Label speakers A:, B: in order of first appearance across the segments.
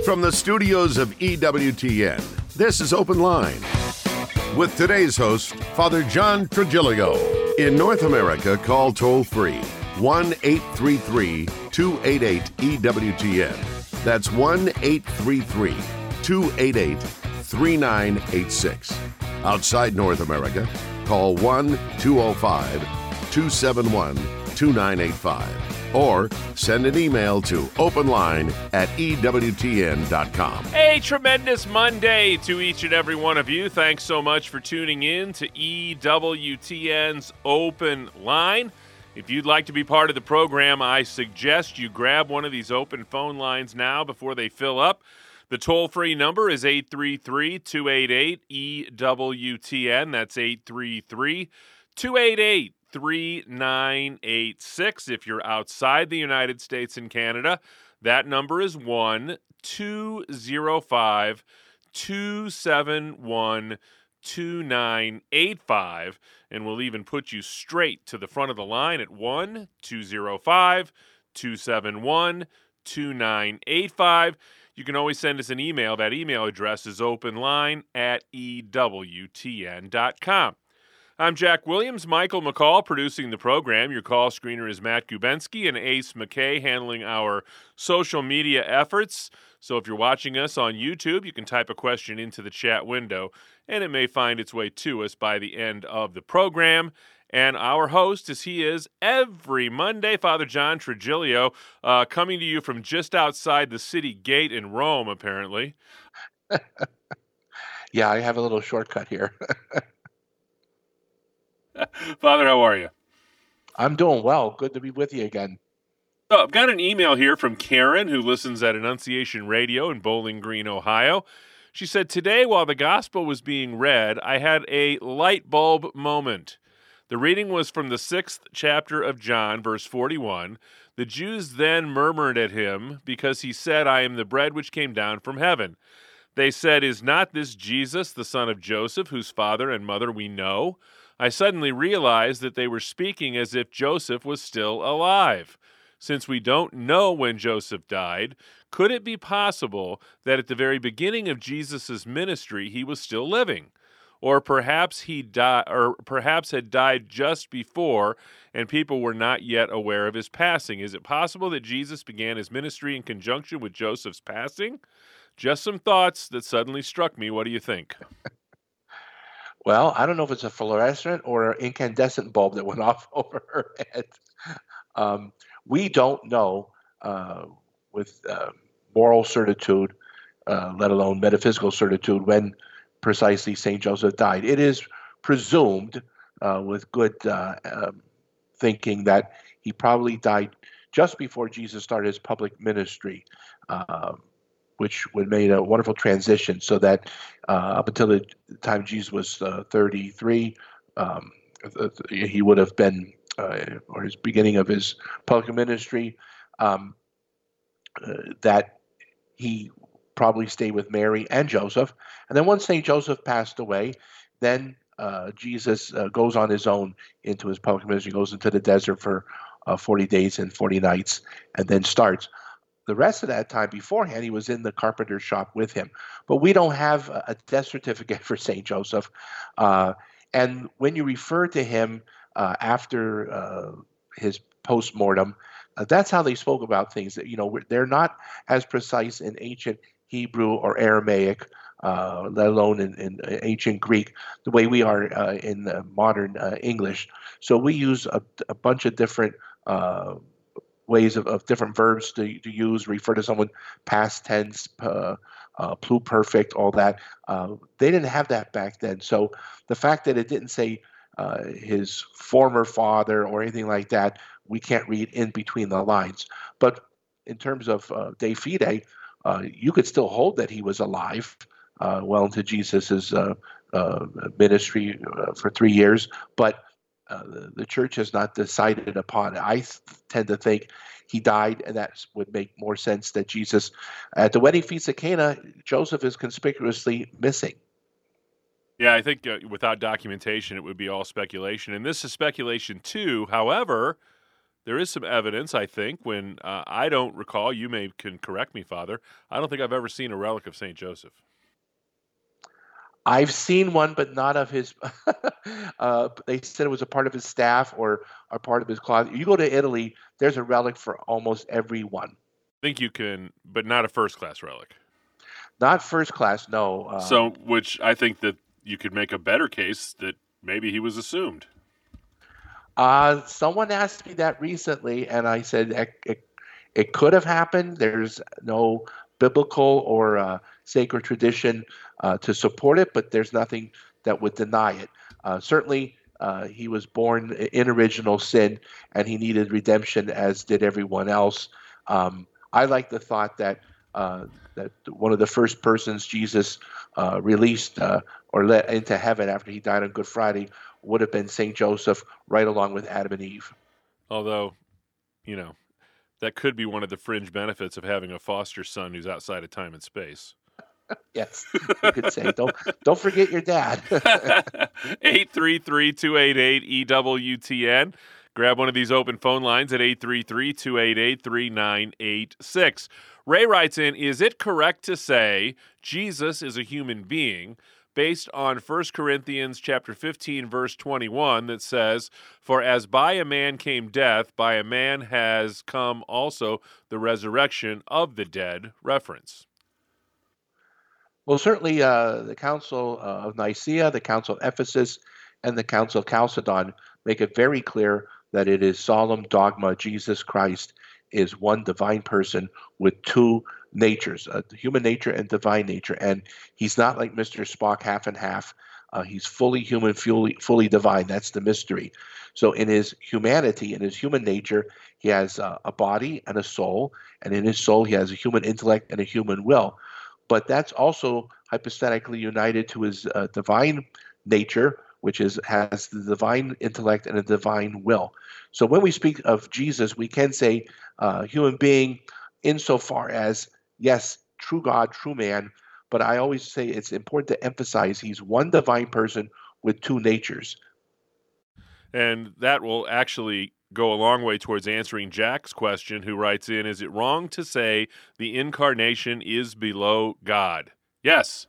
A: From the studios of EWTN, this is Open Line. With today's host, Father John Trigilio. In North America, call toll-free 1-833-288-EWTN. That's 1-833-288-3986. Outside North America, call 1-205-271-2985. Or send an email to openline@ewtn.com.
B: A tremendous Monday to each and every one of you. Thanks so much for tuning in to EWTN's Open Line. If you'd like to be part of the program, I suggest you grab one of these open phone lines now before they fill up. The toll-free number is 833-288-EWTN. That's 833-288-3986. If you're outside the United States and Canada, that number is 1-205-271-2985, and we'll even put you straight to the front of the line at 1-205-271-2985. You can always send us an email. That email address is openline@ewtn.com. I'm Jack Williams. Michael McCall producing the program. Your call screener is Matt Gubensky and Ace McKay handling our social media efforts. So if you're watching us on YouTube, you can type a question into the chat window, and it may find its way to us by the end of the program. And our host, as he is every Monday, Father John Trigilio, coming to you from just outside the city gate in Rome, apparently.
C: Yeah, I have a little shortcut here.
B: Father, how are you?
C: I'm doing well. Good to be with you again.
B: So I've got an email here from Karen, who listens at Annunciation Radio in Bowling Green, Ohio. She said, today, while the gospel was being read, I had a light bulb moment. The reading was from the 6th chapter of John, verse 41. The Jews then murmured at him because he said, I am the bread which came down from heaven. They said, is not this Jesus, the son of Joseph, whose father and mother we know? I suddenly realized that they were speaking as if Joseph was still alive. Since we don't know when Joseph died, could it be possible that at the very beginning of Jesus' ministry he was still living? Or perhaps had died just before and people were not yet aware of his passing. Is it possible that Jesus began his ministry in conjunction with Joseph's passing? Just some thoughts that suddenly struck me. What do you think?
C: Well, I don't know if it's a fluorescent or an incandescent bulb that went off over her head. We don't know with moral certitude, let alone metaphysical certitude, when precisely St. Joseph died. It is presumed with good thinking that he probably died just before Jesus started his public ministry, which would make a wonderful transition so that up until the time Jesus was 33, he would have been, or his beginning of his public ministry, that he probably stayed with Mary and Joseph. And then once St. Joseph passed away, then Jesus goes on his own into his public ministry, goes into the desert for 40 days and 40 nights, and then starts. The rest of that time beforehand, he was in the carpenter's shop with him. But we don't have a death certificate for St. Joseph. And when you refer to him after his post-mortem, that's how they spoke about things. That, they're not as precise in ancient Hebrew or Aramaic, let alone in ancient Greek, the way we are in modern English. So we use a bunch of different ways of different verbs to use, refer to someone past tense, pluperfect, all that. They didn't have that back then. So the fact that it didn't say his former father or anything like that, we can't read in between the lines. But in terms of de fide, you could still hold that he was alive well into Jesus's ministry for 3 years, but the church has not decided upon it. I tend to think he died, and that would make more sense that Jesus, at the wedding feast of Cana, Joseph is conspicuously missing.
B: Yeah, I think without documentation, it would be all speculation. And this is speculation too. However, There is some evidence, I think, when I don't recall, you can correct me, Father, I don't think I've ever seen a relic of St. Joseph.
C: I've seen one, but not of his. They said it was a part of his staff or a part of his cloth. You go to Italy, there's a relic for almost everyone.
B: I think you can, but not a first-class relic.
C: Not first class, no.
B: Which I think that you could make a better case that maybe he was assumed.
C: Someone asked me that recently, and I said it could have happened. There's no biblical or sacred tradition to support it, but there's nothing that would deny it. Certainly, he was born in original sin, and he needed redemption, as did everyone else. I like the thought that one of the first persons Jesus released or let into heaven after he died on Good Friday would have been St. Joseph, right along with Adam and Eve.
B: Although, that could be one of the fringe benefits of having a foster son who's outside of time and space.
C: Yes, you could say. Don't forget your dad.
B: 833-288-EWTN. Grab one of these open phone lines at 833-288-3986. Ray writes in, is it correct to say Jesus is a human being based on 1 Corinthians chapter 15, verse 21 that says, for as by a man came death, by a man has come also the resurrection of the dead? Reference.
C: Well, certainly the Council of Nicaea, the Council of Ephesus, and the Council of Chalcedon make it very clear that it is solemn dogma Jesus Christ is one divine person with two natures, human nature and divine nature. And he's not like Mr. Spock, half and half. He's fully human, fully divine. That's the mystery. So in his humanity, in his human nature, he has a body and a soul. And in his soul, he has a human intellect and a human will. But that's also hypostatically united to his divine nature, which has the divine intellect and a divine will. So when we speak of Jesus, we can say human being insofar as, yes, true God, true man, but I always say it's important to emphasize he's one divine person with two natures.
B: And that will actually go a long way towards answering Jack's question, who writes in, is it wrong to say the incarnation is below God? Yes.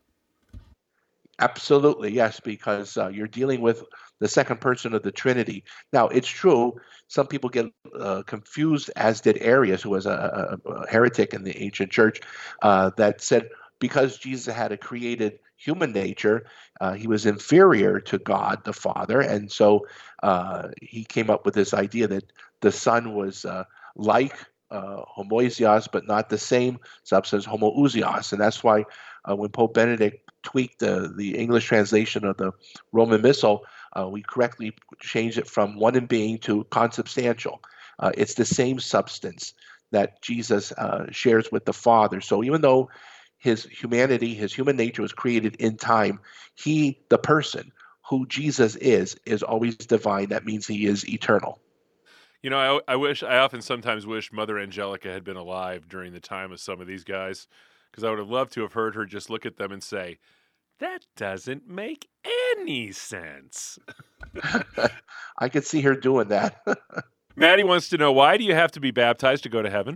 C: Absolutely, yes, because you're dealing with the second person of the Trinity. Now, it's true, some people get confused, as did Arius, who was a heretic in the ancient church, that said because Jesus had a created human nature, he was inferior to God the Father, and so he came up with this idea that the Son was like homoousios, but not the same substance, homoousios, and that's why when Pope Benedict tweaked the English translation of the Roman Missal, we correctly changed it from one in being to consubstantial. It's the same substance that Jesus shares with the Father. So even though his humanity, his human nature was created in time, he, the person who Jesus is always divine. That means he is eternal.
B: I often sometimes wish Mother Angelica had been alive during the time of some of these guys, because I would have loved to have heard her just look at them and say, that doesn't make any sense.
C: I could see her doing that.
B: Maddie wants to know, why do you have to be baptized to go to heaven?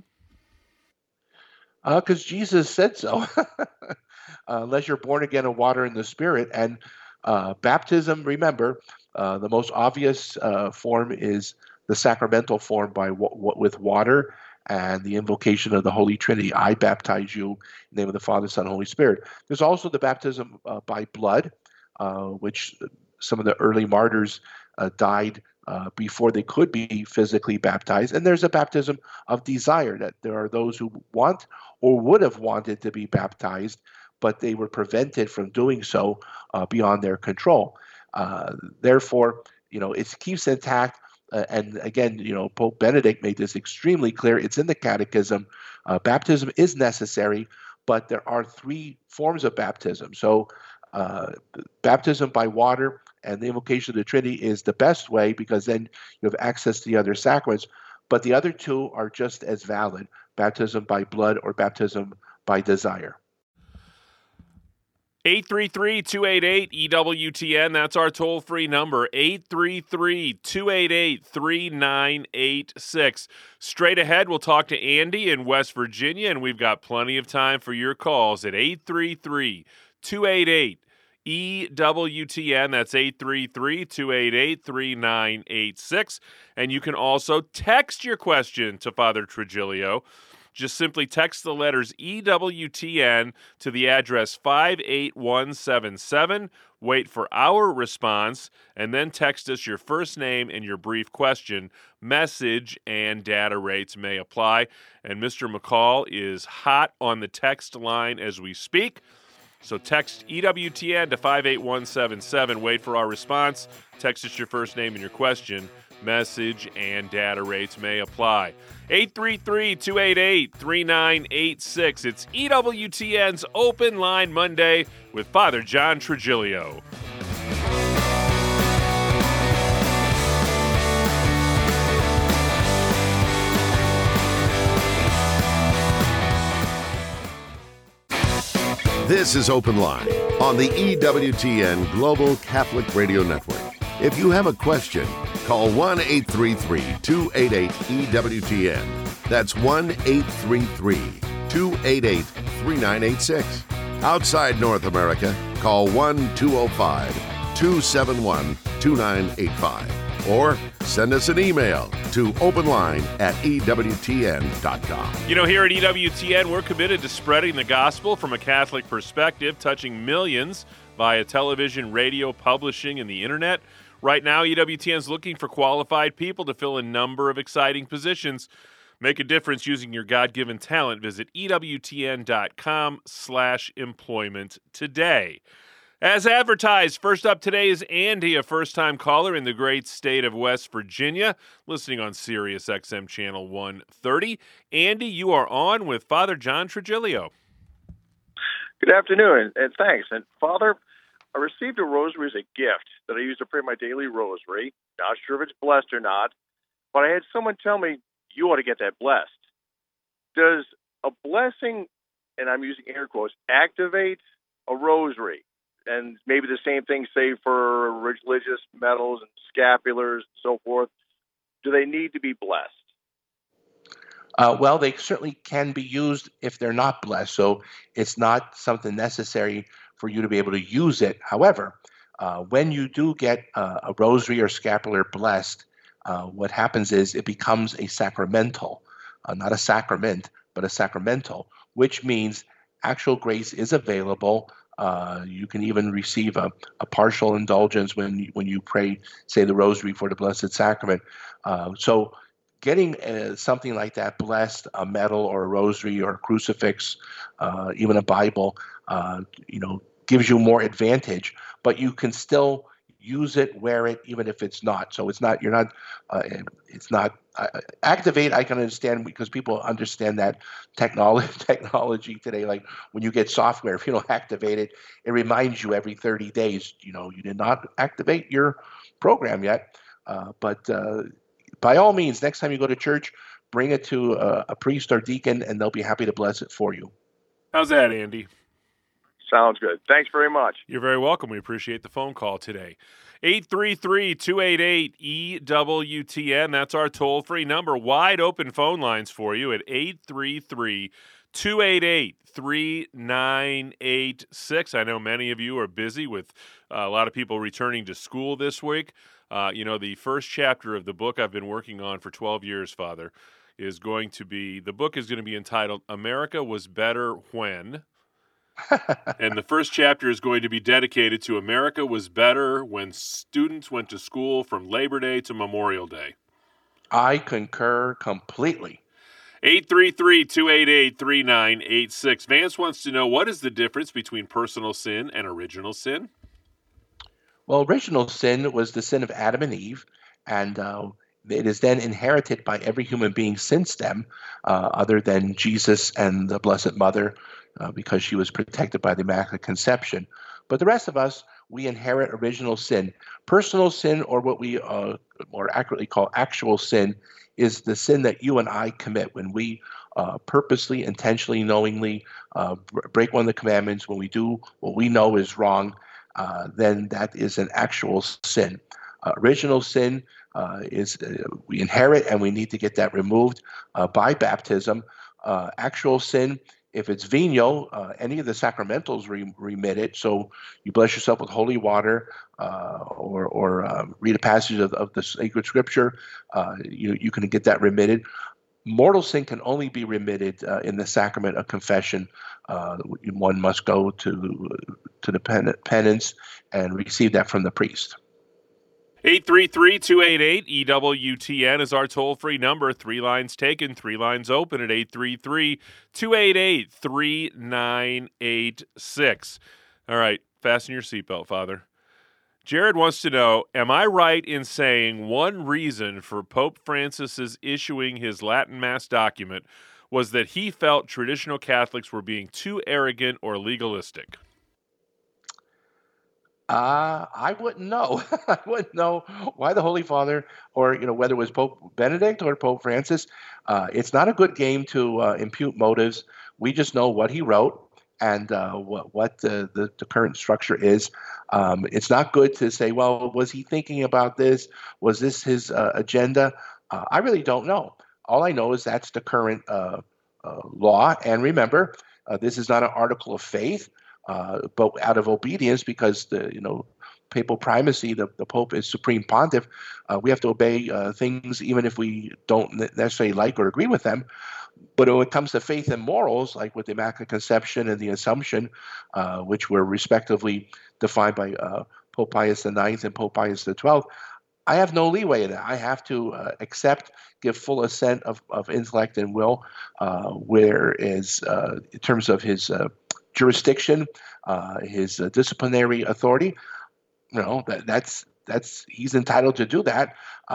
C: Because Jesus said so. Unless you're born again of water and the Spirit. And baptism, remember, the most obvious form is the sacramental form with water and the invocation of the Holy Trinity. I baptize you in the name of the Father, Son, and Holy Spirit. There's also the baptism by blood, which some of the early martyrs died before they could be physically baptized. And there's a baptism of desire, that there are those who want or would have wanted to be baptized, but they were prevented from doing so beyond their control. Therefore, it keeps intact. And again, Pope Benedict made this extremely clear. It's in the Catechism. Baptism is necessary, but there are three forms of baptism. So baptism by water and the invocation of the Trinity is the best way, because then you have access to the other sacraments. But the other two are just as valid, baptism by blood or baptism by desire.
B: 833-288-EWTN. That's our toll-free number, 833-288-3986. Straight ahead, we'll talk to Andy in West Virginia, and we've got plenty of time for your calls at 833-288-EWTN. That's 833-288-3986. And you can also text your question to Father Trigilio. Just simply text the letters EWTN to the address 58177. Wait for our response, and then text us your first name and your brief question. Message and data rates may apply. And Mr. McCall is hot on the text line as we speak. So text EWTN to 58177. Wait for our response. Text us your first name and your question. Message and data rates may apply. 833-288-3986. It's EWTN's Open Line Monday with Father John Trigilio.
A: This is Open Line on the EWTN Global Catholic Radio Network. If you have a question, call 1-833-288-EWTN. That's 1-833-288-3986. Outside North America, call 1-205-271-2985. Or send us an email to openline@ewtn.com.
B: You know, here at EWTN, we're committed to spreading the gospel from a Catholic perspective, touching millions via television, radio, publishing, and the internet. Right now, EWTN is looking for qualified people to fill a number of exciting positions. Make a difference using your God-given talent. Visit EWTN.com/employment today. As advertised, first up today is Andy, a first-time caller in the great state of West Virginia, listening on Sirius XM Channel 130. Andy, you are on with Father John Trigilio.
D: Good afternoon, and thanks. And Father, I received a rosary as a gift that I use to pray my daily rosary. Not sure if it's blessed or not, but I had someone tell me, you ought to get that blessed. Does a blessing, and I'm using air quotes, activate a rosary? And maybe the same thing, say, for religious medals and scapulars and so forth. Do they need to be blessed?
C: Well, they certainly can be used if they're not blessed. So it's not something necessary for you to be able to use it. However, when you do get a rosary or scapular blessed, what happens is it becomes a sacramental, not a sacrament, but a sacramental, which means actual grace is available. You can even receive a partial indulgence when you pray, say, the rosary for the Blessed Sacrament. So getting something like that blessed, a medal or a rosary or a crucifix, even a Bible, gives you more advantage, but you can still use it, wear it, even if it's not. So it's not activate. I can understand because people understand that technology today. Like when you get software, if you don't activate it, it reminds you every 30 days, you did not activate your program yet. But by all means, next time you go to church, bring it to a priest or deacon, and they'll be happy to bless it for you.
B: How's that, Andy?
D: Sounds good. Thanks very much.
B: You're very welcome. We appreciate the phone call today. 833-288-EWTN. That's our toll-free number. Wide open phone lines for you at 833-288-3986. I know many of you are busy with a lot of people returning to school this week. The first chapter of the book I've been working on for 12 years, Father, the book is going to be entitled America Was Better When. And the first chapter is going to be dedicated to America was better when students went to school from Labor Day to Memorial Day.
C: I concur completely.
B: 833-288-3986. Vance wants to know, what is the difference between personal sin and original sin?
C: Well, original sin was the sin of Adam and Eve, and it is then inherited by every human being since them, other than Jesus and the Blessed Mother, because she was protected by the Immaculate Conception. But the rest of us, we inherit original sin. Personal sin, or what we more accurately call actual sin, is the sin that you and I commit when we purposely, intentionally, knowingly break one of the commandments, when we do what we know is wrong, then that is an actual sin. Original sin is we inherit, and we need to get that removed by baptism. Actual sin, if it's venial, any of the sacramentals remit it. So you bless yourself with holy water, or read a passage of the sacred scripture. You can get that remitted. Mortal sin can only be remitted in the sacrament of confession. One must go to the penance and receive that from the priest.
B: 833-288-EWTN is our toll-free number. 3 lines taken, 3 lines open at 833-288-3986. All right, fasten your seatbelt, Father. Jared wants to know, am I right in saying one reason for Pope Francis's issuing his Latin Mass document was that he felt traditional Catholics were being too arrogant or legalistic?
C: I wouldn't know. I wouldn't know why the Holy Father, or whether it was Pope Benedict or Pope Francis. It's not a good game to impute motives. We just know what he wrote and what the current structure is. It's not good to say, well, was he thinking about this? Was this his agenda? I really don't know. All I know is that's the current law. And remember, this is not an article of faith. But out of obedience, because the papal primacy, the Pope is supreme pontiff, we have to obey things even if we don't necessarily like or agree with them. But when it comes to faith and morals, like with the Immaculate Conception and the Assumption, which were respectively defined by Pope Pius IX and Pope Pius XII, I have no leeway in that. I have to accept, give full assent of intellect and will, whereas in terms of his jurisdiction, his disciplinary authority, that's he's entitled to do that.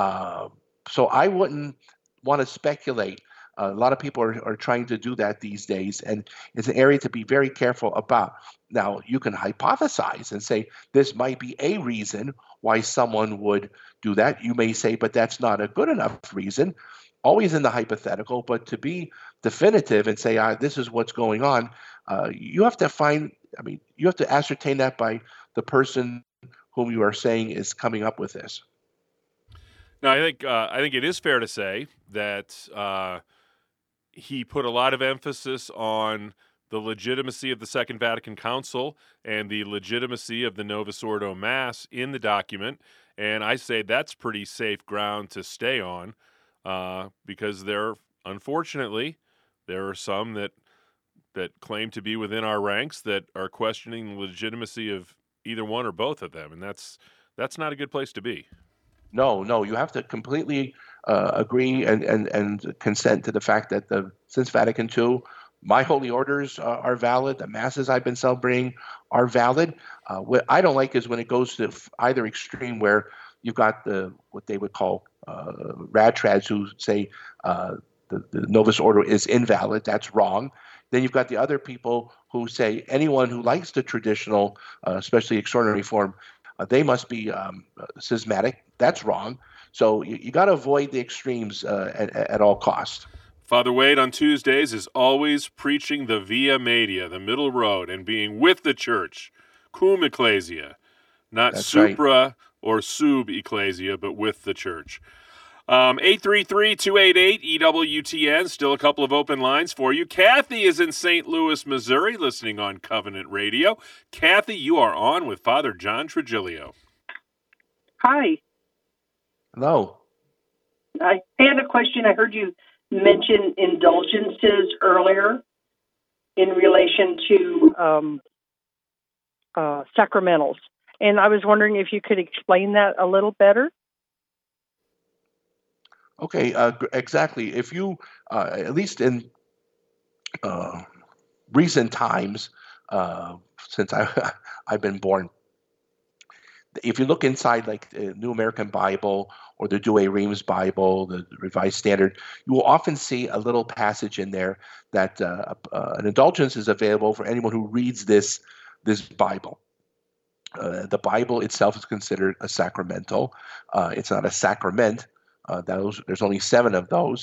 C: So I wouldn't want to speculate. A lot of people are trying to do that these days, and it's an area to be very careful about. Now, you can hypothesize and say this might be a reason why someone would do that. You may say, but that's not a good enough reason. Always in the hypothetical, but to be definitive and say, this is what's going on, you have to you have to ascertain that by the person whom you are saying is coming up with this.
B: Now, I think it is fair to say that he put a lot of emphasis on the legitimacy of the Second Vatican Council and the legitimacy of the Novus Ordo Mass in the document, and I say that's pretty safe ground to stay on, because unfortunately, there are some that claim to be within our ranks that are questioning the legitimacy of either one or both of them, and that's not a good place to be.
C: No, you have to completely agree and consent to the fact that since Vatican II, my holy orders are valid. The masses I've been celebrating are valid. What I don't like is when it goes to either extreme, where you've got what they would call rad-trads who say the Novus Ordo is invalid. That's wrong. Then you've got the other people who say anyone who likes the traditional, especially extraordinary form, they must be schismatic. That's wrong. So you got to avoid the extremes at all costs.
B: Father Wade on Tuesdays is always preaching the Via Media, the middle road, and being with the church, cum ecclesia, not
C: That's
B: supra
C: right.
B: or sub ecclesia, but with the church. 833-288-EWTN, still a couple of open lines for you. Kathy is in St. Louis, Missouri, listening on Covenant Radio. Kathy, you are on with Father John Trigilio.
E: Hi.
C: Hello.
E: I had a question. I heard you mention indulgences earlier in relation to sacramentals. And I was wondering if you could explain that a little better.
C: Okay, exactly. If you, at least in recent times, since I've been born, if you look inside like the New American Bible or the Douay Rheims Bible, the Revised Standard, you will often see a little passage in there that an indulgence is available for anyone who reads this Bible. The Bible itself is considered a sacramental. It's not a sacrament. There's only 7 of those,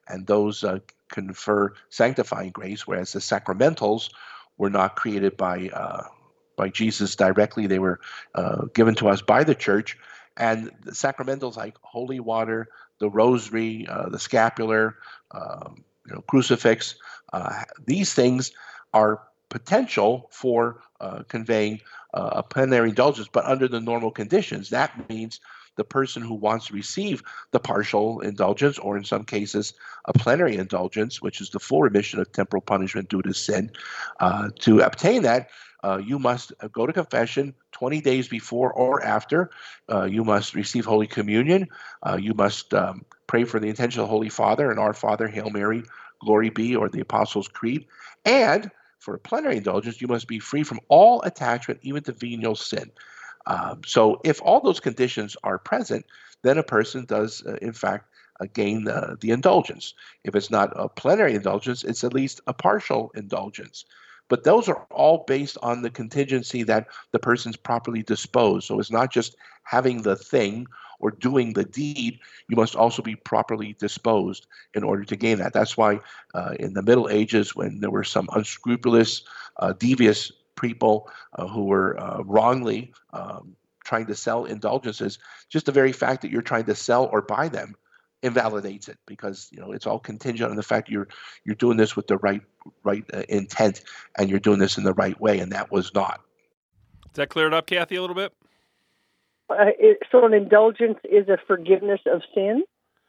C: and those confer sanctifying grace, whereas the sacramentals were not created by Jesus directly. They were given to us by the church. And the sacramentals like holy water, the rosary, the scapular, crucifix, these things are potential for conveying a plenary indulgence, but under the normal conditions. That means the person who wants to receive the partial indulgence, or in some cases a plenary indulgence, which is the full remission of temporal punishment due to sin, to obtain that, you must go to confession 20 days before or after. You must receive Holy Communion. You must pray for the intention of the Holy Father and Our Father, Hail Mary, Glory be, or the Apostles' Creed. And for a plenary indulgence, you must be free from all attachment, even to venial sin. So if all those conditions are present, then a person does, in fact, gain the indulgence. If it's not a plenary indulgence, it's at least a partial indulgence. But those are all based on the contingency that the person's properly disposed. So it's not just having the thing or doing the deed. You must also be properly disposed in order to gain that. That's why in the Middle Ages, when there were some unscrupulous, devious people who were wrongly trying to sell indulgences, just the very fact that you're trying to sell or buy them invalidates it, because it's all contingent on the fact you're doing this with the right intent, and you're doing this in the right way, and that was not.
B: Does that clear it up, Kathy, a little bit?
E: So an indulgence is a forgiveness of sin?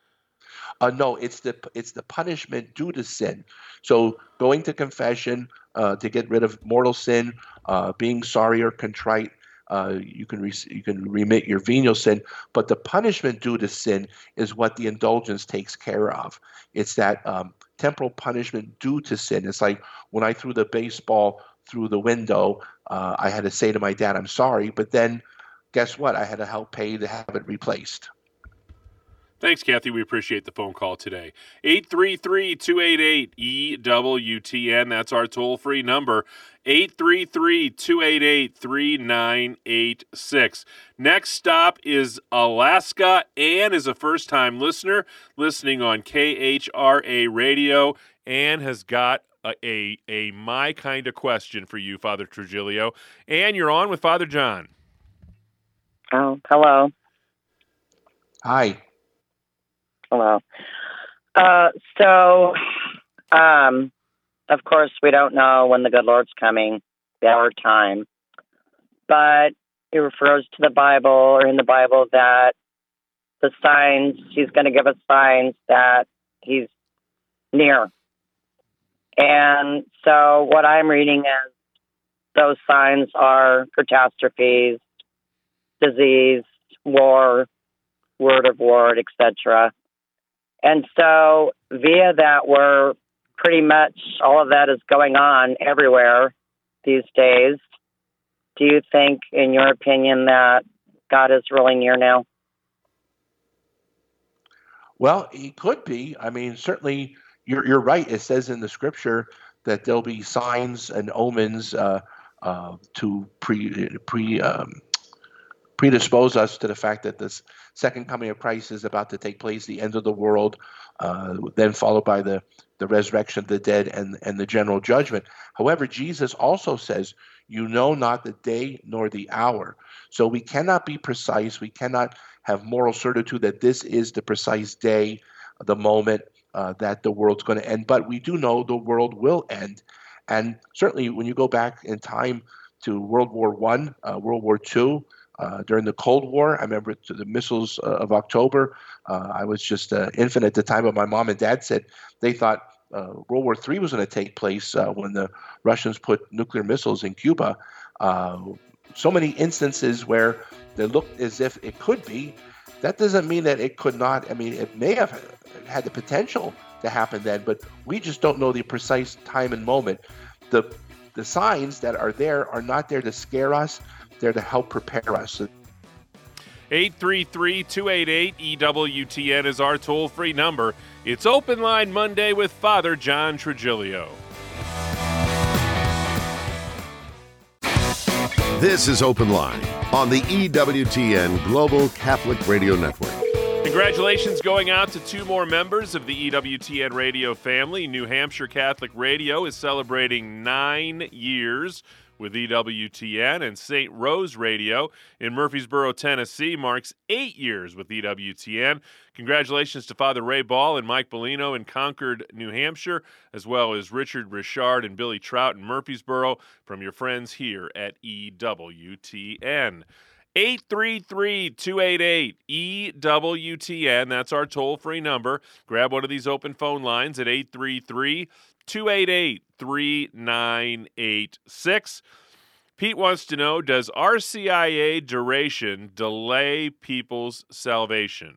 C: No, it's the punishment due to sin. So going to confession to get rid of mortal sin, being sorry or contrite, you can remit your venial sin, but the punishment due to sin is what the indulgence takes care of. It's that temporal punishment due to sin. It's like when I threw the baseball through the window, I had to say to my dad, "I'm sorry," but then guess what? I had to help pay to have it replaced.
B: Thanks, Kathy. We appreciate the phone call today. 833-288-EWTN. That's our toll-free number. 833-288-3986. Next stop is Alaska. Ann is a first-time listener listening on KHRA Radio. Ann has got a my kind of question for you, Father Trujillo. Ann, you're on with Father John.
F: Oh, hello.
C: Hi.
F: Hello. Of course, we don't know when the good Lord's coming, the hour time, but it refers to the Bible, or in the Bible, that the signs, he's going to give us signs that he's near. And so what I'm reading is those signs are catastrophes, disease, war, word of war, etc. And so via that, we're pretty much all of that is going on everywhere these days. Do you think, in your opinion, that God is really near now?
C: Well, he could be. I mean, certainly you're right. It says in the scripture that there'll be signs and omens to predispose us to the fact that this second coming of Christ is about to take place, the end of the world, then followed by the resurrection of the dead and the general judgment. However, Jesus also says, "You know not the day nor the hour." So we cannot be precise. We cannot have moral certitude that this is the precise day, the moment that the world's going to end. But we do know the world will end. And certainly when you go back in time to World War I, World War II, during the Cold War, I remember the missiles of October. I was just an infant at the time, but my mom and dad said they thought World War III was going to take place when the Russians put nuclear missiles in Cuba. So many instances where they looked as if it could be. That doesn't mean that it could not. I mean, it may have had the potential to happen then, but we just don't know the precise time and moment. The signs that are there are not there to scare us. They're to help prepare us.
B: 833-288-EWTN is our toll-free number. It's Open Line Monday with Father John Trujillo.
A: This is Open Line on the EWTN Global Catholic Radio Network.
B: Congratulations going out to two more members of the EWTN radio family. New Hampshire Catholic Radio is celebrating 9 years with EWTN, and St. Rose Radio in Murfreesboro, Tennessee marks 8 years with EWTN. Congratulations to Father Ray Ball and Mike Bellino in Concord, New Hampshire, as well as Richard Richard and Billy Trout in Murfreesboro from your friends here at EWTN. 833-288-EWTN. That's our toll-free number. Grab one of these open phone lines at 833-288-3986. Pete wants to know, does RCIA duration delay people's salvation?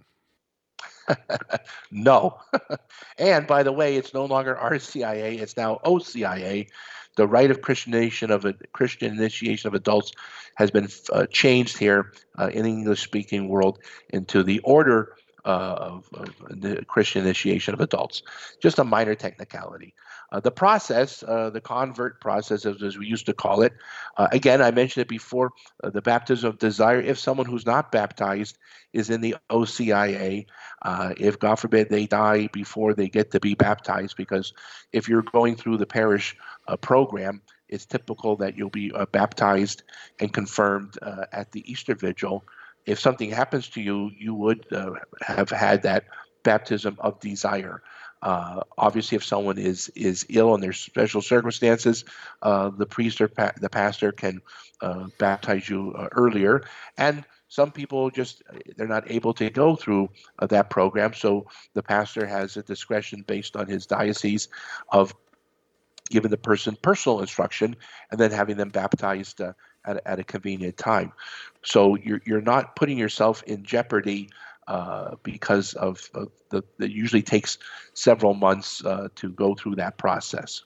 C: No. And by the way, it's no longer RCIA, it's now OCIA. The rite of Christian initiation of adults has been changed here in the English-speaking world into the order of the Christian initiation of adults. Just a minor technicality. The process, the convert process, as we used to call it, again, I mentioned it before, the baptism of desire. If someone who's not baptized is in the OCIA, if, God forbid, they die before they get to be baptized, because if you're going through the parish program, it's typical that you'll be baptized and confirmed at the Easter Vigil. If something happens to you, you would have had that baptism of desire. Obviously, if someone is ill and there's special circumstances, the priest or the pastor can baptize you earlier. And some people they're not able to go through that program, so the pastor has a discretion based on his diocese of giving the person personal instruction and then having them baptized at a convenient time. So you're not putting yourself in jeopardy because of it usually takes several months to go through that process.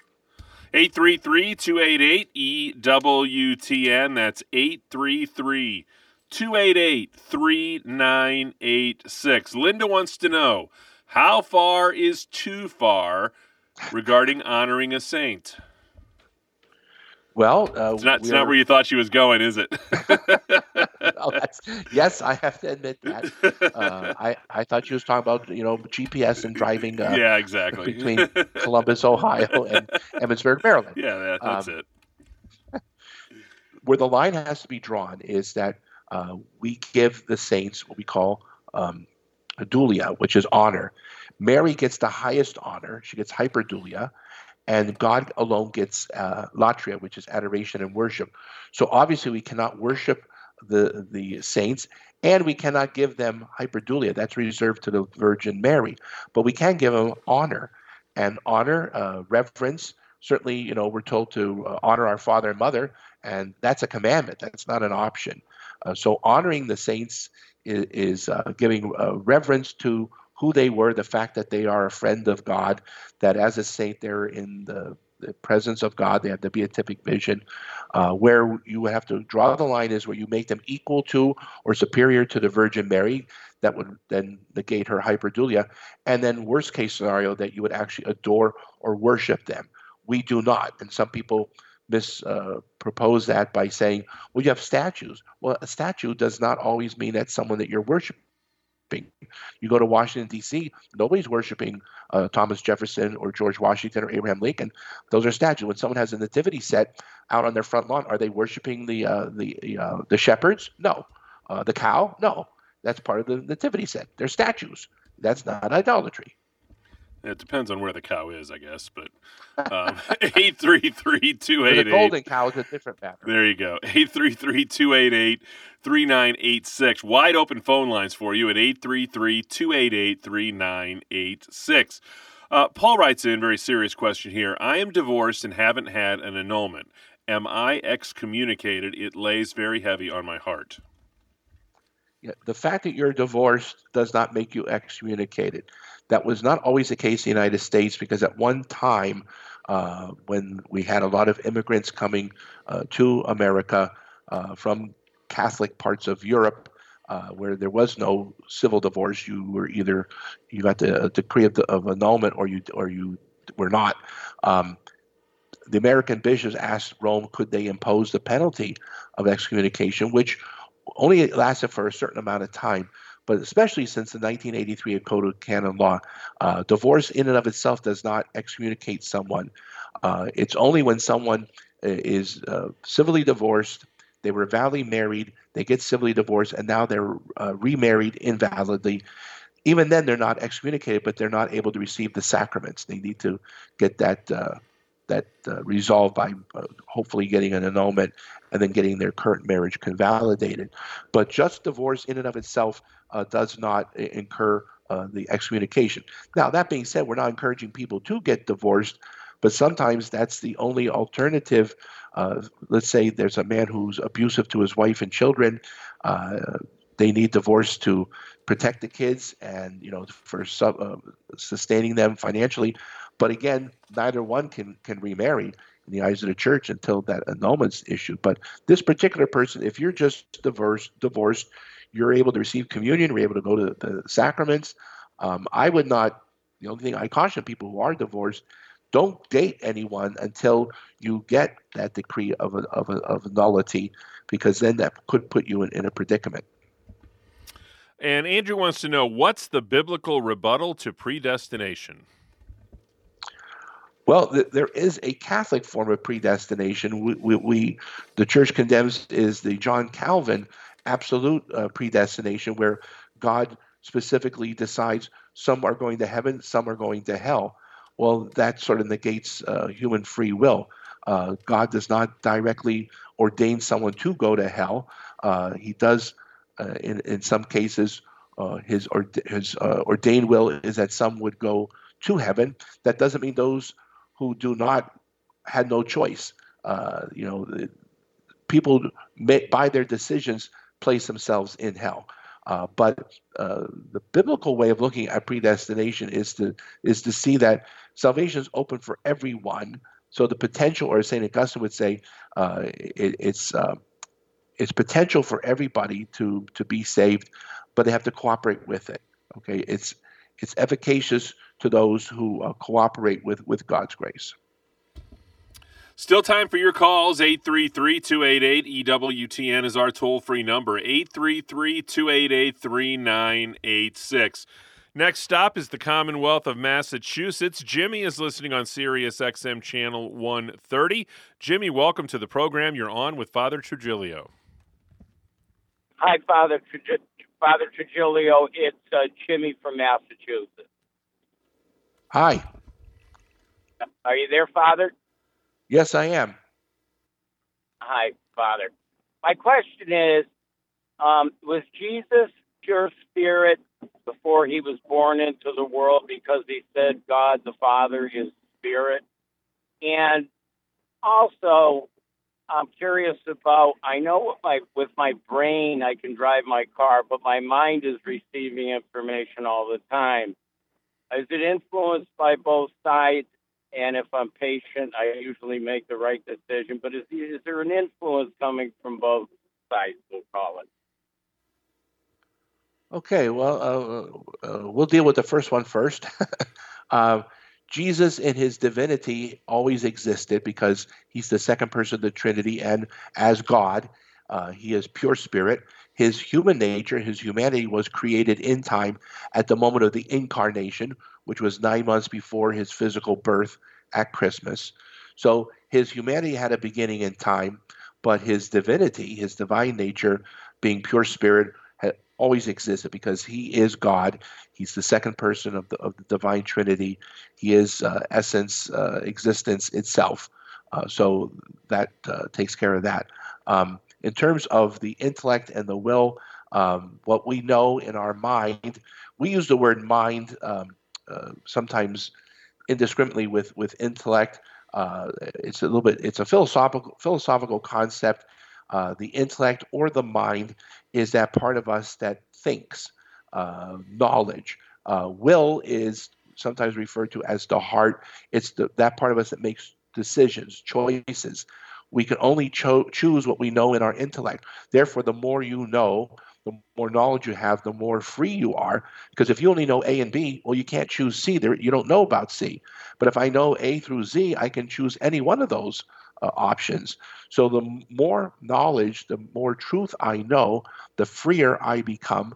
B: 833-288-EWTN. That's 833-288-3986. Linda wants to know, how far is too far regarding honoring a saint?
C: Well,
B: it's not where you thought she was going, is it?
C: Yes, I have to admit that. I thought she was talking about GPS and driving.
B: Yeah, exactly.
C: Between Columbus, Ohio, and Emmitsburg, Maryland.
B: Yeah, that's it.
C: Where the line has to be drawn is that we give the saints what we call dulia, which is honor. Mary gets the highest honor; she gets hyperdulia. And God alone gets latria, which is adoration and worship. So obviously we cannot worship the saints, and we cannot give them hyperdulia. That's reserved to the Virgin Mary. But we can give them honor. And honor, reverence, certainly, we're told to honor our father and mother, and that's a commandment. That's not an option. So honoring the saints is giving reverence to who they were, the fact that they are a friend of God, that as a saint they're in the presence of God, they have the beatific vision. Where you have to draw the line is where you make them equal to or superior to the Virgin Mary. That would then negate her hyperdulia. And then worst case scenario, that you would actually adore or worship them. We do not. And some people propose that by saying, well, you have statues. Well, a statue does not always mean that's someone that you're worshiping. You go to Washington, D.C., nobody's worshiping Thomas Jefferson or George Washington or Abraham Lincoln. Those are statues. When someone has a nativity set out on their front lawn, are they worshiping the shepherds? No. The cow? No. That's part of the nativity set. They're statues. That's not idolatry.
B: It depends on where the cow is, I guess, but 833-288.
C: The golden cow is a different matter.
B: There you go. 833-288-3986. Wide open phone lines for you at 833-288-3986. Paul writes in, very serious question here. I am divorced and haven't had an annulment. Am I excommunicated? It lays very heavy on my heart.
C: Yeah, the fact that you're divorced does not make you excommunicated. That was not always the case in the United States, because at one time when we had a lot of immigrants coming to America from Catholic parts of Europe, where there was no civil divorce, you got the decree of annulment or you were not. The American bishops asked Rome, could they impose the penalty of excommunication, which only lasted for a certain amount of time. but especially since the 1983 Code of Canon Law, divorce in and of itself does not excommunicate someone. It's only when someone is civilly divorced, they were validly married, they get civilly divorced, and now they're remarried invalidly. Even then, they're not excommunicated, but they're not able to receive the sacraments. They need to get that resolved by hopefully getting an annulment and then getting their current marriage convalidated. But just divorce in and of itself does not incur the excommunication. Now, that being said, we're not encouraging people to get divorced, but sometimes that's the only alternative. Let's say there's a man who's abusive to his wife and children. They need divorce to protect the kids and, for sustaining them financially. But again, neither one can remarry in the eyes of the church until that annulment's issued. But this particular person, if you're just divorced, you're able to receive communion, you're able to go to the sacraments. I would not. The only thing I caution people who are divorced: don't date anyone until you get that decree of nullity, because then that could put you in a predicament.
B: And Andrew wants to know, what's the biblical rebuttal to predestination?
C: Well, there is a Catholic form of predestination. The church condemns is the John Calvin absolute predestination, where God specifically decides some are going to heaven, some are going to hell. Well, that sort of negates human free will. God does not directly ordain someone to go to hell. He does, in some cases, his ordained will is that some would go to heaven. That doesn't mean those who do not had no choice. People by their decisions place themselves in hell. But the biblical way of looking at predestination is to see that salvation is open for everyone. So the potential, or St. Augustine would say, it's potential for everybody to be saved, but they have to cooperate with it. Okay, it's efficacious to those who cooperate with God's grace.
B: Still time for your calls. 833-288-EWTN is our toll-free number. 833-288-3986. Next stop is the Commonwealth of Massachusetts. Jimmy is listening on Sirius XM Channel 130. Jimmy, welcome to the program. You're on with Father Trujillo.
G: Hi, Father Trujillo. It's Jimmy from Massachusetts.
C: Hi.
G: Are you there, Father?
C: Yes, I am.
G: Hi, Father. My question is, was Jesus pure spirit before he was born into the world, because he said God the Father is spirit? And also, I'm curious about, I know with my brain I can drive my car, but my mind is receiving information all the time. Is it influenced by both sides? And if I'm patient, I usually make the right decision. But is there an influence coming from both sides, we'll call it?
C: Okay, well, we'll deal with the first one first. Jesus in his divinity always existed because he's the second person of the Trinity, and as God, he is pure spirit. His human nature, his humanity was created in time at the moment of the incarnation, which was 9 months before his physical birth at Christmas. So his humanity had a beginning in time, but his divinity, his divine nature, being pure spirit, had always existed because he is God. He's the second person of the divine Trinity. He is essence, existence itself. So that takes care of that. In terms of the intellect and the will, what we know in our mind, we use the word mind sometimes indiscriminately with intellect. It's a philosophical concept. The intellect or the mind is that part of us that thinks. Knowledge. Will is sometimes referred to as the heart. It's that part of us that makes decisions, choices. We can only choose what we know in our intellect. Therefore, the more you know, the more knowledge you have, the more free you are. Because if you only know A and B, well, you can't choose C. You don't know about C. But if I know A through Z, I can choose any one of those options. So the more knowledge, the more truth I know, the freer I become.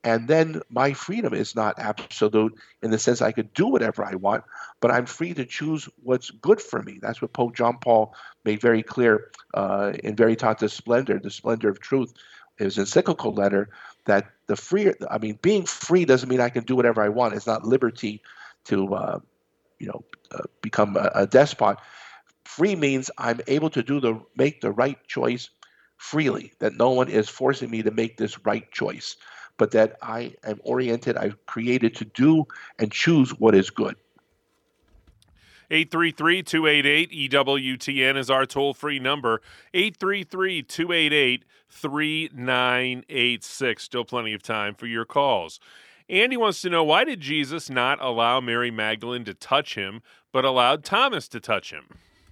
C: And then my freedom is not absolute in the sense I could do whatever I want, but I'm free to choose what's good for me. That's what Pope John Paul made very clear in Veritatis Splendor, the splendor of truth, his encyclical letter, that being free doesn't mean I can do whatever I want. It's not liberty to, become a despot. Free means I'm able to make the right choice freely, that no one is forcing me to make this right choice, but that I am oriented, I've created to do and choose what is good.
B: 833-288-EWTN is our toll-free number, 833-288-3986. Still plenty of time for your calls. Andy wants to know, why did Jesus not allow Mary Magdalene to touch him, but allowed Thomas to touch him?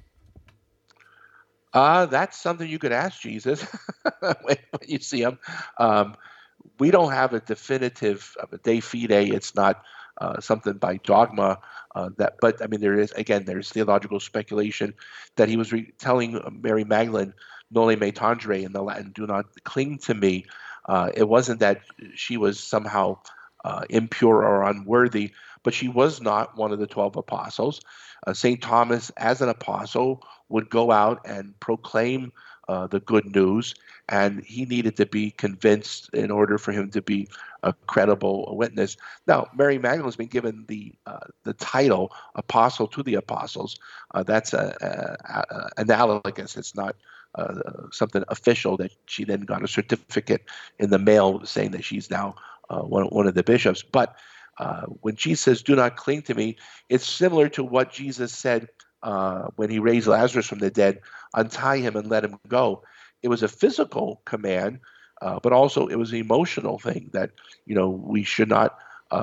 C: That's something you could ask Jesus when you see him. We don't have a definitive de fide. It's not something by dogma. There's theological speculation that he was telling Mary Magdalene, "Noli me tangere," in the Latin, "Do not cling to me." It wasn't that she was somehow impure or unworthy, but she was not one of the 12 apostles. St. Thomas, as an apostle, would go out and proclaim the good news, and he needed to be convinced in order for him to be a credible witness. Now, Mary Magdalene has been given the title apostle to the apostles. That's analogous. It's not something official that she then got a certificate in the mail saying that she's now one of the bishops. But when Jesus says, "Do not cling to me," it's similar to what Jesus said when he raised Lazarus from the dead, "Untie him and let him go." It was a physical command, but also it was an emotional thing that, we should not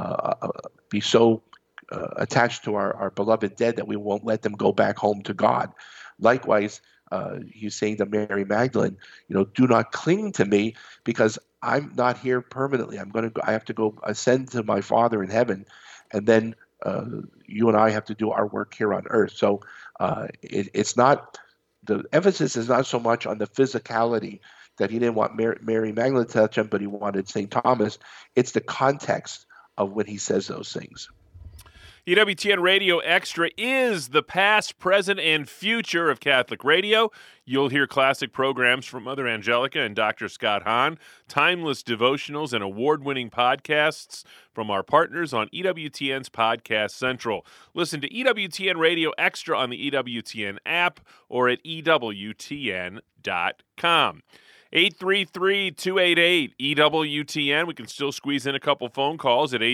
C: be so attached to our beloved dead that we won't let them go back home to God. Likewise, he's saying to Mary Magdalene, "Do not cling to me, because I'm not here permanently. I have to go ascend to my Father in heaven, and then you and I have to do our work here on earth." So it's not, the emphasis is not so much on the physicality that he didn't want Mary Magdalene to touch him, but he wanted St. Thomas. It's the context of when he says those things.
B: EWTN Radio Extra is the past, present, and future of Catholic radio. You'll hear classic programs from Mother Angelica and Dr. Scott Hahn, timeless devotionals, and award-winning podcasts from our partners on EWTN's Podcast Central. Listen to EWTN Radio Extra on the EWTN app or at EWTN.com. 833-288-EWTN. We can still squeeze in a couple phone calls at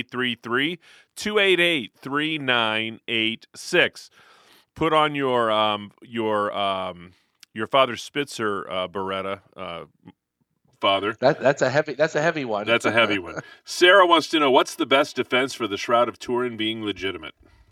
B: 833-288-3986. Put on your Father Spitzer Beretta, Father.
C: That's a heavy one.
B: That's a heavy one. Sarah wants to know, what's the best defense for the Shroud of Turin being legitimate?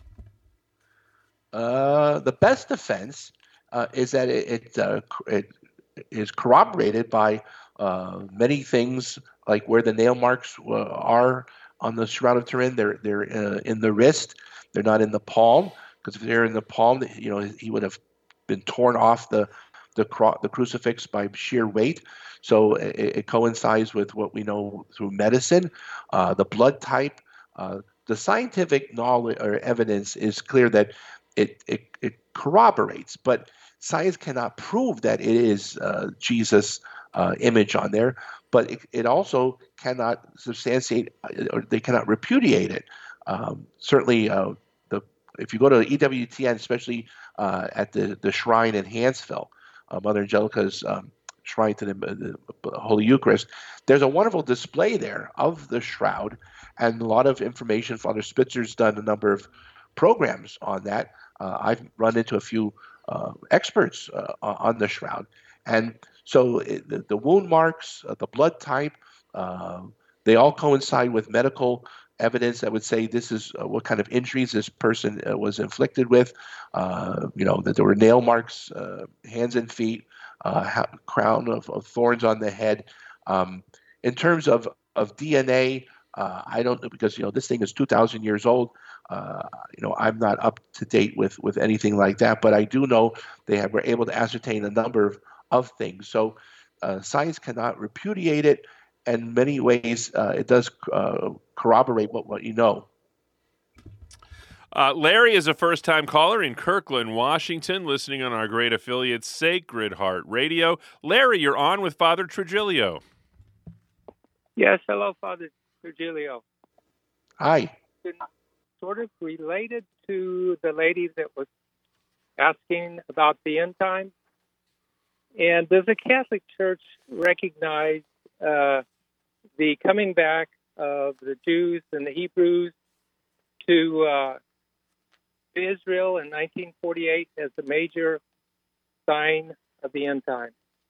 C: The best defense is that it is corroborated by many things, like where the nail marks are on the Shroud of Turin. They're in the wrist. They're not in the palm, because if they're in the palm, he would have been torn off the crucifix by sheer weight. So it coincides with what we know through medicine. The blood type, the scientific knowledge or evidence is clear that it corroborates, but science cannot prove that it is Jesus' image on there, but it also cannot substantiate, or they cannot repudiate it. Certainly, if you go to EWTN, especially at the shrine in Hansville, Mother Angelica's shrine to the Holy Eucharist, there's a wonderful display there of the shroud and a lot of information. Father Spitzer's done a number of programs on that. I've run into a few experts on the shroud. And so the wound marks, the blood type, they all coincide with medical evidence that would say this is what kind of injuries this person was inflicted with, that there were nail marks, hands and feet, crown of thorns on the head. In terms of DNA, I don't know, because this thing is 2,000 years old. I'm not up to date with anything like that, but I do know they were able to ascertain a number of things. So science cannot repudiate it, in many ways, it does corroborate what you know.
B: Larry is a first-time caller in Kirkland, Washington, listening on our great affiliate, Sacred Heart Radio. Larry, you're on with Father Trujillo.
H: Yes, hello, Father Trujillo.
C: Hi.
H: Sort of related to the lady that was asking about the end times. And does the Catholic Church recognize the coming back of the Jews and the Hebrews to Israel in 1948 as a major sign of the end time?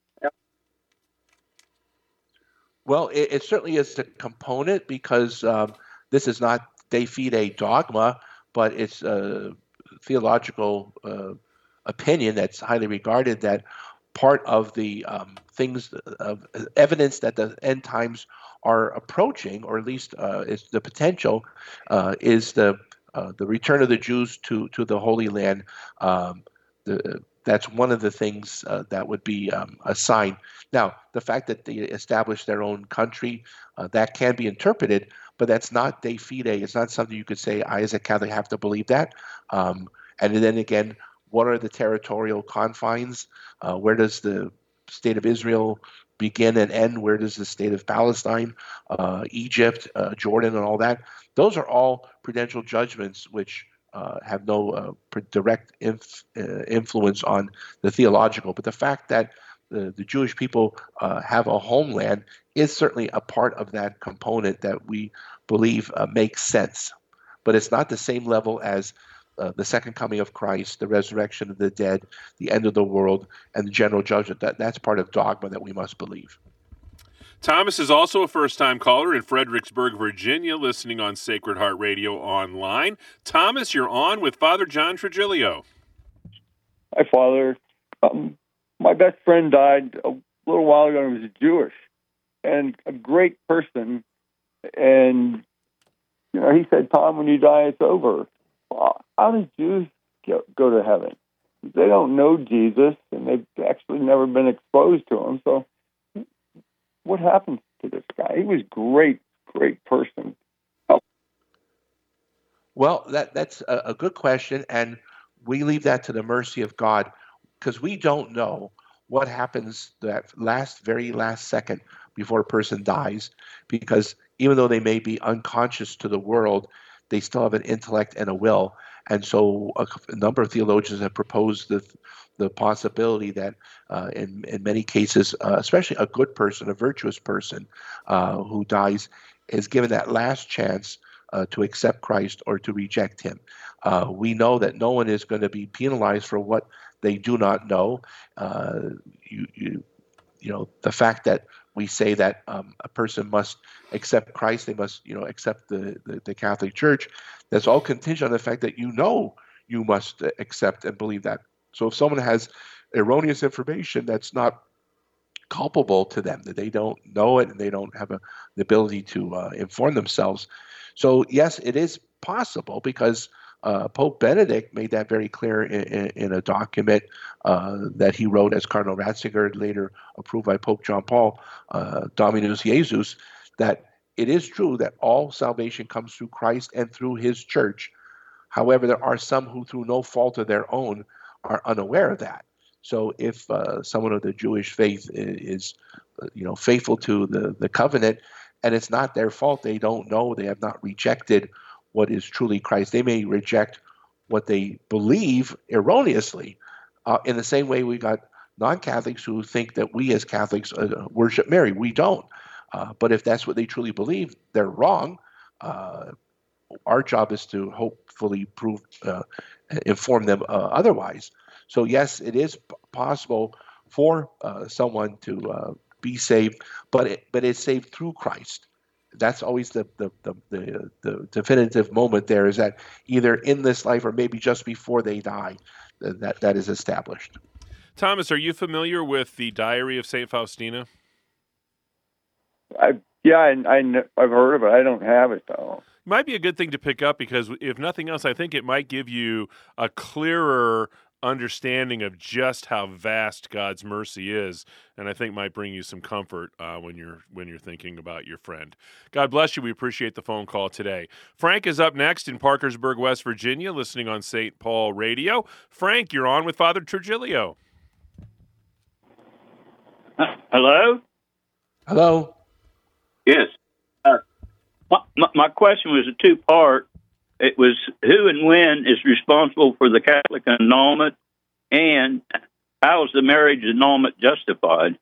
C: Well, it certainly is a component because this is not de fide dogma, but it's a theological opinion that's highly regarded that part of the things of evidence that the end times are approaching, or at least is the potential, is the return of the Jews to the Holy Land. That's one of the things that would be a sign. Now, the fact that they established their own country, that can be interpreted, but that's not de fide. It's not something you could say, I as a Catholic have to believe that. And then again, what are the territorial confines? Where does the state of Israel begin and end? Where does the state of Palestine, Egypt, Jordan, and all that? Those are all prudential judgments which have no direct influence on the theological. But the fact that the Jewish people have a homeland is certainly a part of that component that we believe makes sense. But it's not the same level as the second coming of Christ, the resurrection of the dead, the end of the world, and the general judgment. That's part of dogma that we must believe.
B: Thomas is also a first-time caller in Fredericksburg, Virginia, listening on Sacred Heart Radio online. Thomas, you're on with Father John Trujillo.
I: Hi, Father. My best friend died a little while ago. He was Jewish and a great person. And, he said, Tom, when you die, it's over. Well, how do Jews go to heaven? They don't know Jesus, and they've actually never been exposed to him. So what happens to this guy? He was great person.
C: Well, that's a good question, and we leave that to the mercy of God, because we don't know what happens that very last second before a person dies, because even though they may be unconscious to the world, they still have an intellect and a will. And so a number of theologians have proposed the possibility that in many cases, especially a good person, a virtuous person who dies, is given that last chance to accept Christ or to reject him. We know that no one is going to be penalized for what they do not know. The fact that we say that a person must accept Christ, they must, accept the Catholic Church. That's all contingent on the fact that you must accept and believe that. So if someone has erroneous information that's not culpable to them, that they don't know it and they don't have the ability to inform themselves. So yes, it is possible, because Pope Benedict made that very clear in a document that he wrote as Cardinal Ratzinger, later approved by Pope John Paul, Dominus Jesus, that it is true that all salvation comes through Christ and through his church. However, there are some who, through no fault of their own, are unaware of that. So if someone of the Jewish faith is faithful to the covenant, and it's not their fault, they don't know, they have not rejected what is truly Christ. They may reject what they believe erroneously. In the same way, we got non-Catholics who think that we as Catholics worship Mary. We don't. But if that's what they truly believe, they're wrong. Our job is to hopefully inform them otherwise. So yes, it is possible for someone to be saved, but it's saved through Christ. That's always the definitive moment there, is that either in this life or maybe just before they die, that is established.
B: Thomas, are you familiar with the Diary of St. Faustina?
I: I've heard of it. I don't have it, though.
B: Might be a good thing to pick up, because if nothing else, I think it might give you a clearer understanding of just how vast God's mercy is, and I think might bring you some comfort when you're thinking about your friend. God bless you. We appreciate the phone call today. Frank is up next in Parkersburg, West Virginia, listening on St. Paul Radio. Frank, you're on with Father Trujillo.
J: Hello?
C: Hello?
J: Yes. My question was a two-part. It was who and when is responsible for the Catholic annulment, and how is the marriage annulment justified?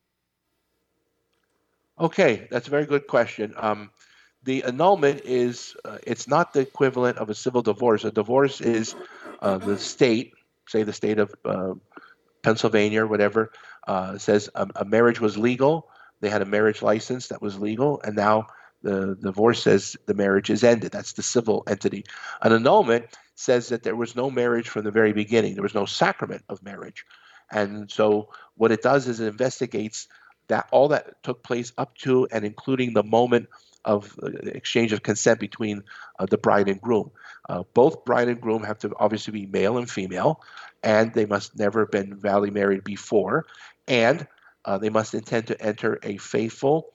C: Okay, that's a very good question. The annulment is, it's not the equivalent of a civil divorce. A divorce is the state, say the state of Pennsylvania or whatever, says a marriage was legal. They had a marriage license that was legal, and now the divorce says the marriage is ended. That's the civil entity. An annulment says that there was no marriage from the very beginning. There was no sacrament of marriage. And so what it does is it investigates that all that took place up to and including the moment of exchange of consent between the bride and groom. Both bride and groom have to obviously be male and female, and they must never have been validly married before, and they must intend to enter a faithful,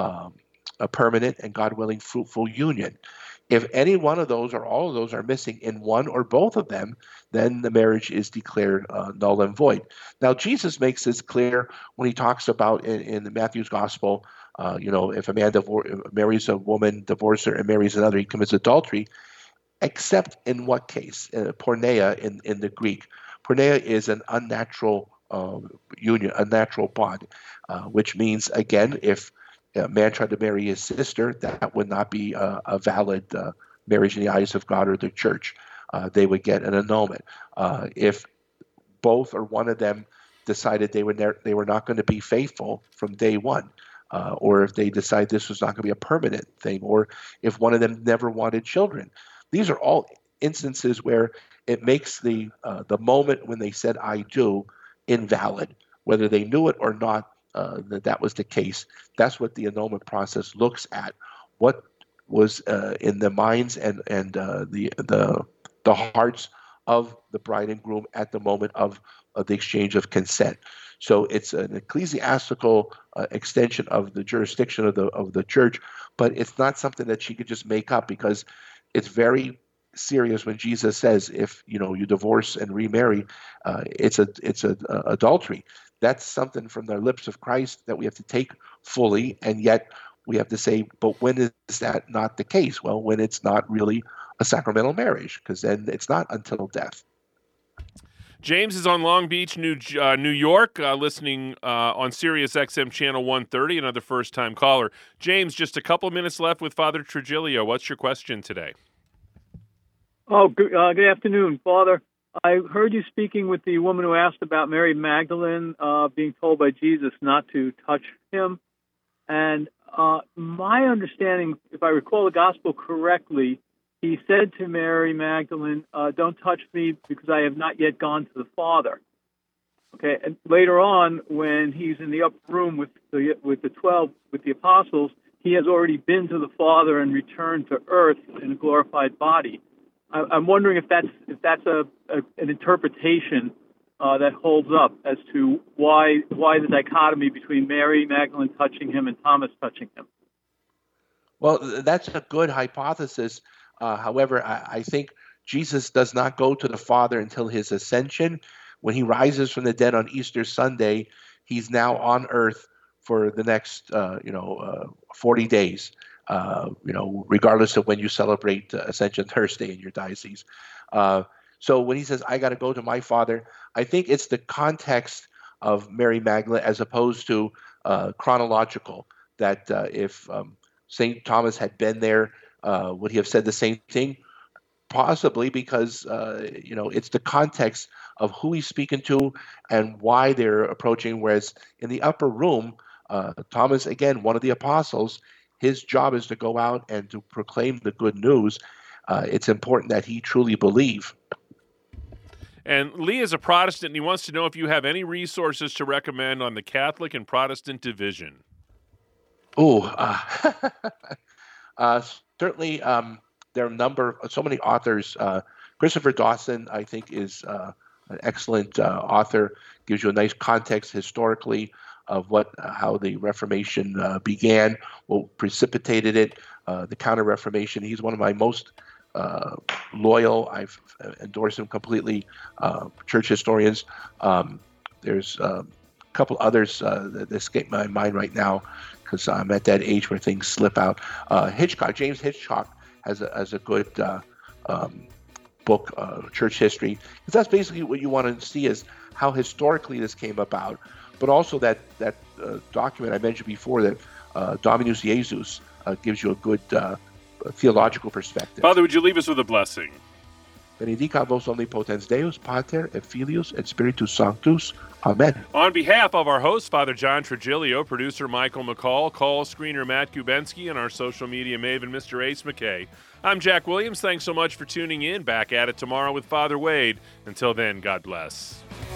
C: a permanent, and God willing, fruitful union. If any one of those or all of those are missing in one or both of them, then the marriage is declared null and void. Now, Jesus makes this clear when he talks about in the Matthew's Gospel, if a man marries a woman, divorces her, and marries another, he commits adultery, except in what case? Porneia in the Greek. Porneia is an unnatural union, a natural bond, which means, again, if a man tried to marry his sister, that would not be a valid marriage in the eyes of God or the church. They would get an annulment. If both or one of them decided they were not going to be faithful from day one, or if they decide this was not going to be a permanent thing, or if one of them never wanted children. These are all instances where it makes the moment when they said "I do" invalid, whether they knew it or not. That was the case. That's what the annulment process looks at. What was in the minds and the hearts of the bride and groom at the moment of the exchange of consent. So it's an ecclesiastical extension of the jurisdiction of the church, but it's not something that she could just make up, because it's very serious when Jesus says if you divorce and remarry, it's adultery. That's something from the lips of Christ that we have to take fully, and yet we have to say, but when is that not the case? Well, when it's not really a sacramental marriage, because then it's not until death.
B: James is on Long Beach, New York, listening on Sirius XM Channel 130, another first-time caller. James, just a couple of minutes left with Father Trujillo. What's your question today?
K: Oh, good afternoon, Father. I heard you speaking with the woman who asked about Mary Magdalene being told by Jesus not to touch him. And my understanding, if I recall the gospel correctly, he said to Mary Magdalene, don't touch me because I have not yet gone to the Father. Okay, and later on, when he's in the upper room with the 12, with the apostles, he has already been to the Father and returned to earth in a glorified body. I'm wondering if that's an interpretation that holds up as to why the dichotomy between Mary Magdalene touching him and Thomas touching him.
C: Well, that's a good hypothesis. However, I think Jesus does not go to the Father until his ascension. When he rises from the dead on Easter Sunday, he's now on earth for the next 40 days. Regardless of when you celebrate Ascension Thursday in your diocese. So when he says, I got to go to my Father, I think it's the context of Mary Magdalene as opposed to chronological, that if St. Thomas had been there, would he have said the same thing? Possibly, because, it's the context of who he's speaking to and why they're approaching, whereas in the upper room, Thomas, again, one of the apostles, his job is to go out and to proclaim the good news. It's important that he truly believe.
B: And Lee is a Protestant, and he wants to know if you have any resources to recommend on the Catholic and Protestant division. Certainly there are so many authors. Christopher Dawson, I think, is
C: an excellent author, gives you a nice context historically of how the Reformation began, what precipitated it, the Counter-Reformation. He's one of my most loyal. I've endorsed him completely. Church historians. There's a couple others that escape my mind right now because I'm at that age where things slip out. James Hitchcock has a good book, Church History. Because that's basically what you want to see is how historically this came about, but also that document I mentioned before, that Dominus Jesus, gives you a good theological perspective.
B: Father, would you leave us with a blessing?
C: Benedicat vos omnipotens Deus, Pater et Filius et Spiritus Sanctus. Amen.
B: On behalf of our host, Father John Trigilio, producer Michael McCall, call screener Matt Kubensky, and our social media maven, Mr. Ace McKay, I'm Jack Williams. Thanks so much for tuning in. Back at it tomorrow with Father Wade. Until then, God bless.